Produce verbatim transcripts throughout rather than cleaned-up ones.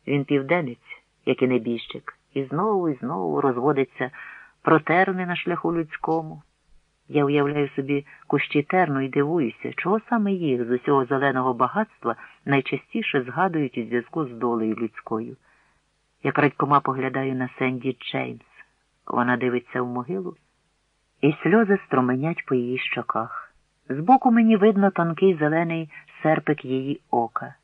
Він південець, як і небіжчик, і знову і знову розводиться про терни на шляху людському. Я уявляю собі кущі терну і дивуюся, чого саме їх з усього зеленого багатства найчастіше згадують у зв'язку з долею людською. Я крадькома поглядаю на Сенді Джеймс. Вона дивиться в могилу, і сльози струменять по її щоках. Збоку мені видно тонкий зелений серпик її ока.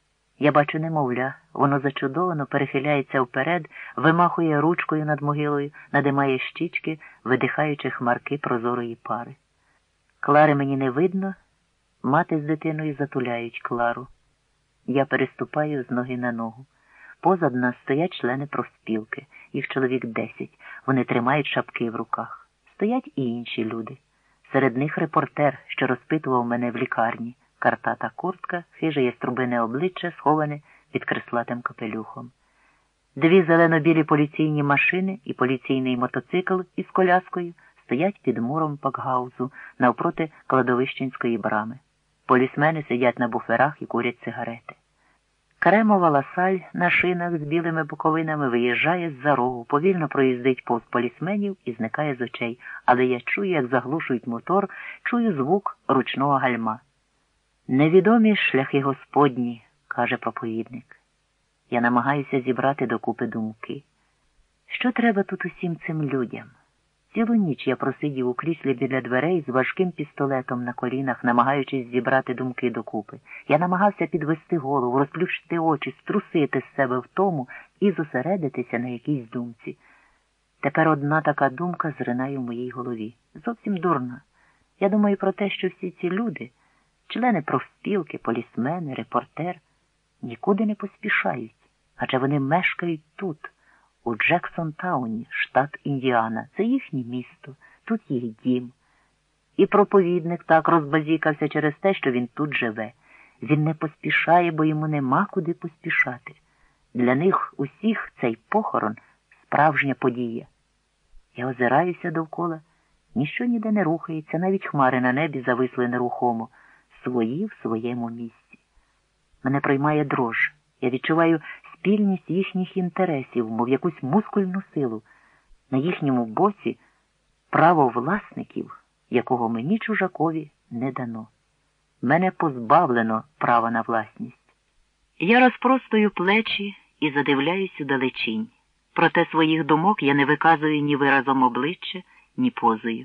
Я бачу немовля, воно зачудовано перехиляється вперед, вимахує ручкою над могилою, надимає щічки, видихаючи хмарки прозорої пари. Клари мені не видно, мати з дитиною затуляють Клару. Я переступаю з ноги на ногу. Позад нас стоять члени профспілки, їх чоловік десять, вони тримають шапки в руках. Стоять і інші люди. Серед них репортер, що розпитував мене в лікарні. Картата куртка, хиже яструбине обличчя, сховане під креслатим капелюхом. Дві зелено-білі поліційні машини і поліційний мотоцикл із коляскою стоять під муром Пакгаузу навпроти кладовищенської брами. Полісмени сидять на буферах і курять сигарети. Кремова ласаль на шинах з білими боковинами виїжджає з-за рогу, повільно проїздить повз полісменів і зникає з очей, але я чую, як заглушують мотор, чую звук ручного гальма. «Невідомі шляхи Господні», – каже проповідник. Я намагаюся зібрати докупи думки. Що треба тут усім цим людям? Цілу ніч я просидів у кріслі біля дверей з важким пістолетом на колінах, намагаючись зібрати думки докупи. Я намагався підвести голову, розплющити очі, струсити з себе втому і зосередитися на якійсь думці. Тепер одна така думка зринає в моїй голові. Зовсім дурна. Я думаю про те, що всі ці люди, члени профспілки, полісмени, репортер, нікуди не поспішають, адже вони мешкають тут, у Джексон-Тауні, штат Індіана. Це їхнє місто, тут їх дім. І проповідник так розбазікався через те, що він тут живе. Він не поспішає, бо йому нема куди поспішати. Для них усіх цей похорон – справжня подія. Я озираюся довкола, ніщо ніде не рухається, навіть хмари на небі зависли нерухомо, свої в своєму місці. Мене приймає дрож. Я відчуваю спільність їхніх інтересів, мов якусь мускульну силу. На їхньому боці право власників, якого мені, чужакові, не дано. Мене позбавлено права на власність. Я розпростую плечі і задивляюсь удалечінь. Проте своїх думок я не виказую ні виразом обличчя, ні позою.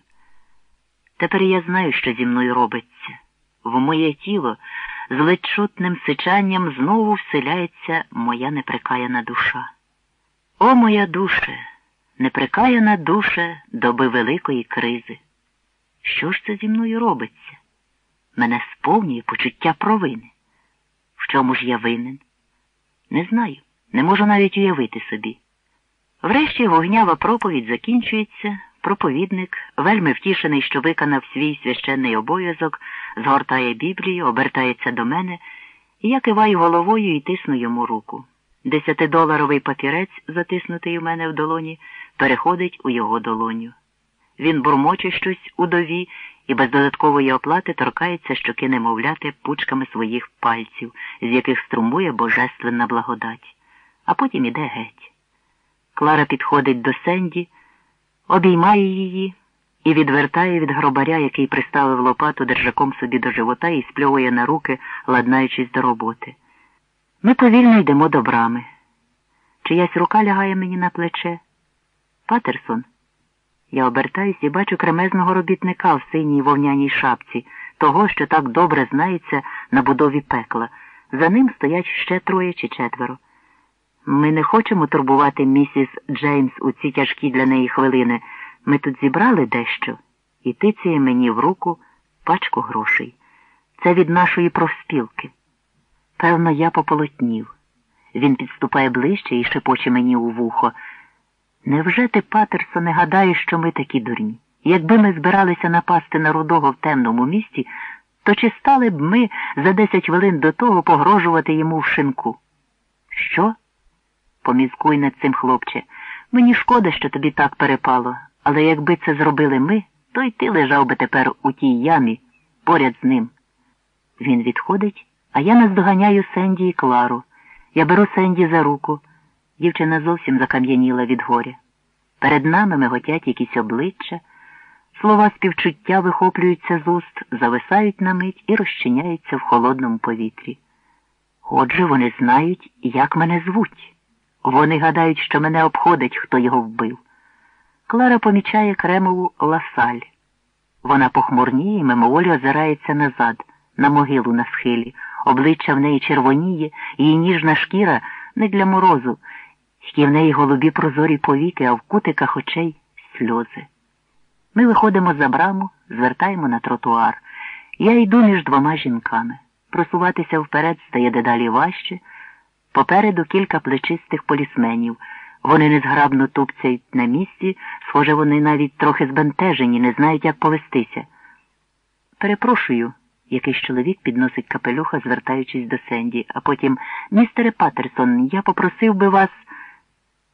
Тепер я знаю, що зі мною робиться. В моє тіло з ледь чутним сичанням знову вселяється моя неприкаяна душа. О, моя душе, неприкаяна душе доби великої кризи! Що ж це зі мною робиться? Мене сповнює почуття провини. В чому ж я винен? Не знаю, не можу навіть уявити собі. Врешті вогнява проповідь закінчується. Проповідник, вельми втішений, що виконав свій священний обов'язок, згортає Біблію, обертається до мене, і я киваю головою і тисну йому руку. Десятидоларовий папірець, затиснутий у мене в долоні, переходить у його долоню. Він бурмоче щось удові і без додаткової оплати торкається щоки немовляти пучками своїх пальців, з яких струмує божественна благодать. А потім іде геть. Клара підходить до Сенді, обіймає її і відвертає від гробаря, який приставив лопату держаком собі до живота і спльовує на руки, ладнаючись до роботи. Ми повільно йдемо до брами. Чиясь рука лягає мені на плече. «Патерсон». Я обертаюсь і бачу кремезного робітника в синій вовняній шапці, того, що так добре знається на будові пекла. За ним стоять ще троє чи четверо. Ми не хочемо турбувати місіс Джеймс у ці тяжкі для неї хвилини. Ми тут зібрали дещо. І тицяє мені в руку пачку грошей. Це від нашої профспілки. Певно, я пополотнів. Він підступає ближче і шепоче мені у вухо. Невже ти, Патерсоне, гадаєш, що ми такі дурні? Якби ми збиралися напасти на Рудого в темному місті, то чи стали б ми за десять хвилин до того погрожувати йому в шинку? Що? Помізкуй над цим, хлопче. Мені шкода, що тобі так перепало, але якби це зробили ми, то й ти лежав би тепер у тій ямі, поряд з ним. Він відходить, а я наздоганяю Сенді і Клару. Я беру Сенді за руку. Дівчина зовсім закам'яніла від горя. Перед нами миготять якісь обличчя, слова співчуття вихоплюються з уст, зависають на мить і розчиняються в холодному повітрі. Отже, вони знають, як мене звуть. Вони гадають, що мене обходить, хто його вбив. Клара помічає Кремову Ласаль. Вона похмурніє і мимоволі озирається назад, на могилу на схилі. Обличчя в неї червоніє, її ніжна шкіра не для морозу, і в неї голубі прозорі повіки, а в кутиках очей сльози. Ми виходимо за браму, звертаємо на тротуар. Я йду між двома жінками. Просуватися вперед стає дедалі важче. Попереду кілька плечистих полісменів. Вони незграбно тупцяють на місці, схоже, вони навіть трохи збентежені, не знають, як повестися. «Перепрошую», — якийсь чоловік підносить капелюха, звертаючись до Сенді, а потім «Містере Паттерсон, я попросив би вас...»